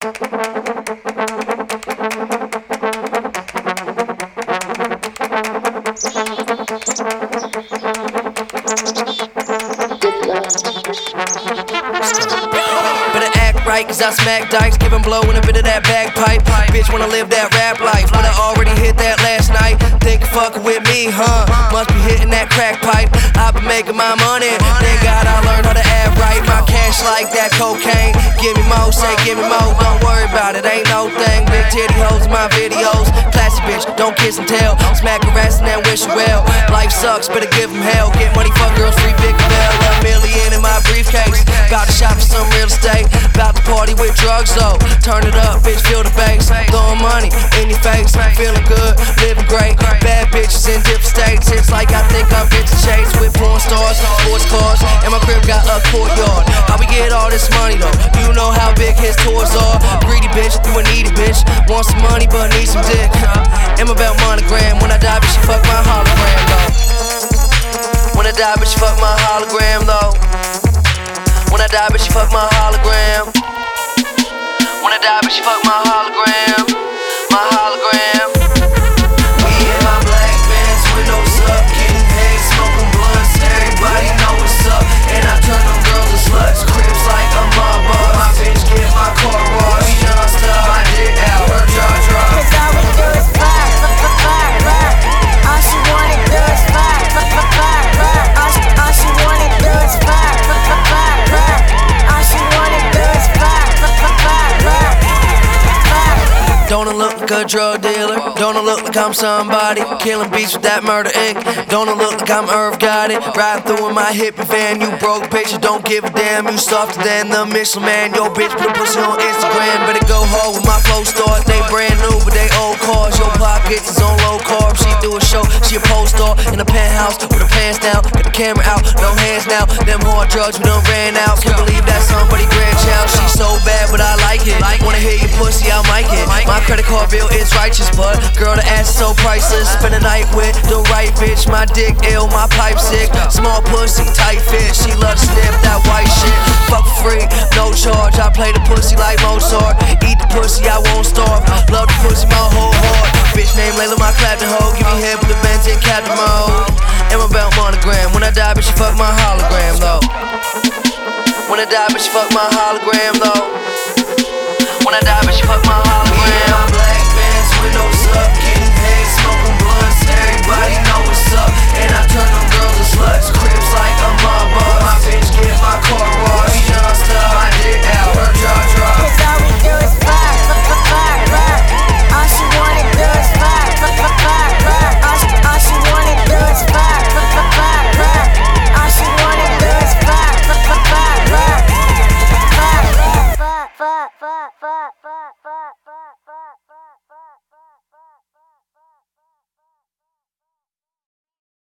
Better act right, cause I smack dice, give him blow and a bit of that bagpipe. Bitch wanna live that rap life, but I already hit that last night. Think you fuckin' with me, huh? Must be hitting that crack pipe. I've been making my money, thank God I learned how to act right. My cash like that cocaine, give me more, say give me more. Don't worry about it, ain't no thing. Big titty hoes in my videos, classy bitch, don't kiss and tell. Smack her ass and then wish her well. Life sucks, better give him hell. Get money, fuck girls, free big bell. $1 million in my briefcase, bout to shop for some real estate. Bout to party with drugs though, turn it up, bitch, feel the bass. Throwing money in your face, feeling good, living great. Bad bitches in different states, it's like I think I'm interchased with porn stars, sports cars, and my crib got a courtyard. How we get all this money though? You know how big his tours are. Greedy bitch, you a needy bitch, want some money but need some dick. I'm about monogram, when I die bitch, you fuck my hologram though. When I die bitch, you fuck my hologram though. When I die bitch, you fuck my hologram. When I die bitch, you fuck my hologram. My hologram. We in my black Benz, windows up, getting paid, smoking blunts. Everybody know what's up, and I turn them girls to sluts. Cribs like a mob boss. My bitch get my car washed. We non-stop, my dick out, her jaw drop. Cause all we do is fuck, fuck, fuck, fuck, fuck. All she wanna do is fuck, fuck, fuck, fuck, fuck. All she wanna do is fuck, fuck, fuck, fuck, fuck. All she wanna do is fuck, fuck, fuck, fuck, fuck. Don't I look like a drug dealer? Don't I look like I'm somebody? Killing beats with that murder ink. Don't I look like I'm Irv Gotti? Riding through in my hippie van. You broke bitch, you don't give a damn. You softer than the Michelin Man. Yo bitch put a pussy on Instagram. Better go hard with my flow stars. They brand new but they old cars. Your pockets is on low carb. She do a show, she a post star in a penthouse with her pants down. Get the camera out, no hands now. Them hard drugs we done ran out. Can't believe that's somebody grandchild. She so bad but I like it. Wanna hear your pussy, I'll mic it. My credit card bill is righteous, but girl, the ass is so priceless. Spend a night with the right bitch. My dick ill, my pipe sick. Small pussy, tight fit. She love to sniff that white shit. Fuck for free, no charge. I play the pussy like Mozart. Eat the pussy, I won't starve. Love the pussy, my whole heart. Bitch named Layla, my clapping hoe. Give me head with the Benz in captain mode. And my belt monogram. When I die, bitch, you fuck my hologram though. When I die, bitch, you fuck my hologram though. When I die, bitch, you fuck my